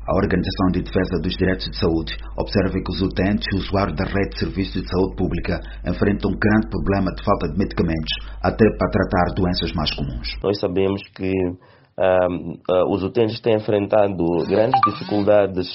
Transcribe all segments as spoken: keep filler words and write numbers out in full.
A Organização de Defesa dos Direitos de Saúde observa que os utentes e usuários da rede de serviços de saúde pública enfrentam um grande problema de falta de medicamentos, até para tratar doenças mais comuns. Nós sabemos que um, uh, os utentes têm enfrentado grandes dificuldades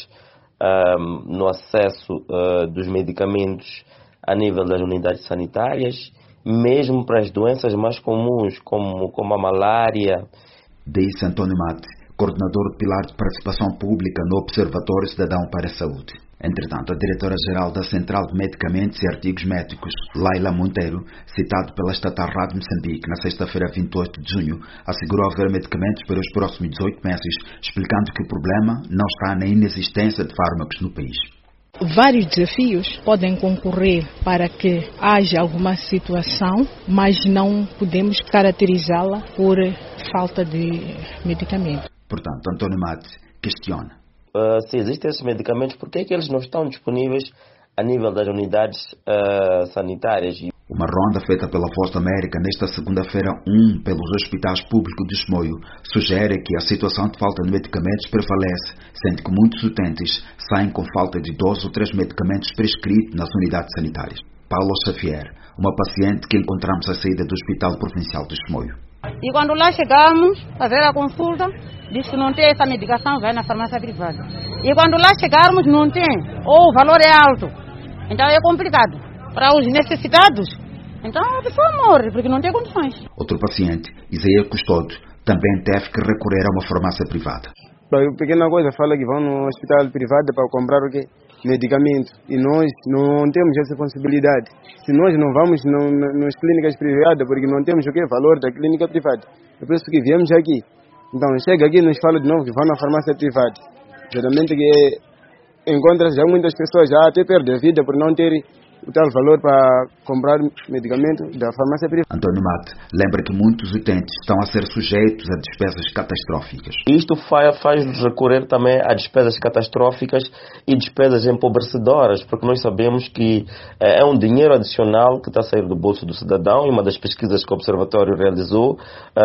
um, no acesso uh, dos medicamentos a nível das unidades sanitárias, mesmo para as doenças mais comuns, como, como a malária. Disse António Mate, coordenador do Pilar de Participação Pública no Observatório Cidadão para a Saúde. Entretanto, a diretora-geral da Central de Medicamentos e Artigos Médicos, Laila Monteiro, citado pela estatal Rádio Moçambique na sexta-feira vinte e oito de junho, assegurou haver medicamentos para os próximos dezoito meses, explicando que o problema não está na inexistência de fármacos no país. Vários desafios podem concorrer para que haja alguma situação, mas não podemos caracterizá-la por falta de medicamento. Portanto, António Mate questiona. Uh, se existem esses medicamentos, por que é que eles não estão disponíveis a nível das unidades uh, sanitárias? Uma ronda feita pela Voz da América nesta segunda-feira um pelos hospitais públicos de Chimoio sugere que a situação de falta de medicamentos prevalece, sendo que muitos utentes saem com falta de dois ou três medicamentos prescritos nas unidades sanitárias. Paulo Xavier, uma paciente que encontramos à saída do Hospital Provincial de Chimoio. E quando lá chegamos, fazer a consulta, diz que não tem essa medicação, vai na farmácia privada. E quando lá chegarmos, não tem, ou o valor é alto. Então é complicado. Para os necessitados, então a pessoa morre, porque não tem condições. Outro paciente, Isaías Custodio, também teve que recorrer a uma farmácia privada. Pequena coisa, fala que vão no hospital privado para comprar o quê? Medicamento. E nós não temos essa possibilidade. Se nós não vamos no, no, nas clínicas privadas, porque não temos o quê? Valor da clínica privada. É por isso que viemos aqui. Então chega aqui e nos fala de novo que vão na farmácia privada. Geralmente que encontra já muitas pessoas já até perdem a vida por não terem o tal valor para comprar medicamento da farmácia privada. António Mate lembra que muitos utentes estão a ser sujeitos a despesas catastróficas. Isto faz-nos recorrer também a despesas catastróficas e despesas empobrecedoras, porque nós sabemos que é um dinheiro adicional que está a sair do bolso do cidadão. Em uma das pesquisas que o Observatório realizou,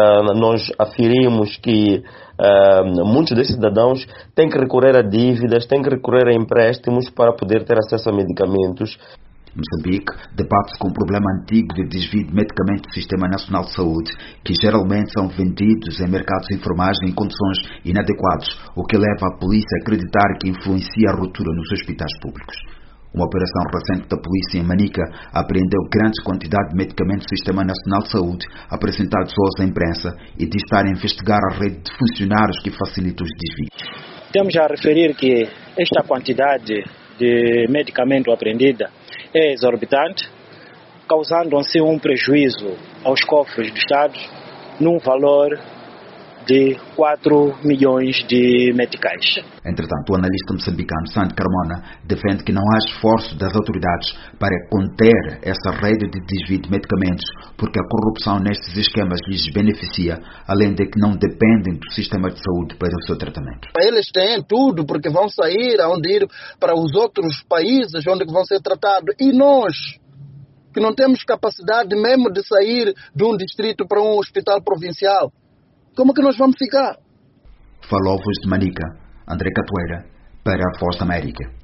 nós aferimos que muitos desses cidadãos têm que recorrer a dívidas, têm que recorrer a empréstimos para poder ter acesso a medicamentos. Moçambique debate-se com um problema antigo de desvio de medicamentos do Sistema Nacional de Saúde, que geralmente são vendidos em mercados informais em condições inadequadas, o que leva a polícia a acreditar que influencia a ruptura nos hospitais públicos. Uma operação recente da polícia em Manica apreendeu grandes quantidades de medicamentos do Sistema Nacional de Saúde apresentados hoje à imprensa e diz estar a investigar a rede de funcionários que facilita os desvios. Temos a referir que esta quantidade de medicamento apreendida é exorbitante, causando assim um prejuízo aos cofres do Estado num valor de quatro milhões de meticais. Entretanto, o analista moçambicano Sandy Carmona defende que não há esforço das autoridades para conter essa rede de desvio de medicamentos, porque a corrupção nestes esquemas lhes beneficia, além de que não dependem do sistema de saúde para o seu tratamento. Eles têm tudo, porque vão sair aonde ir para os outros países onde vão ser tratados. E nós, que não temos capacidade mesmo de sair de um distrito para um hospital provincial, como que nós vamos ficar? Falou-vos de Manica, André Catoeira, para a Voz da América.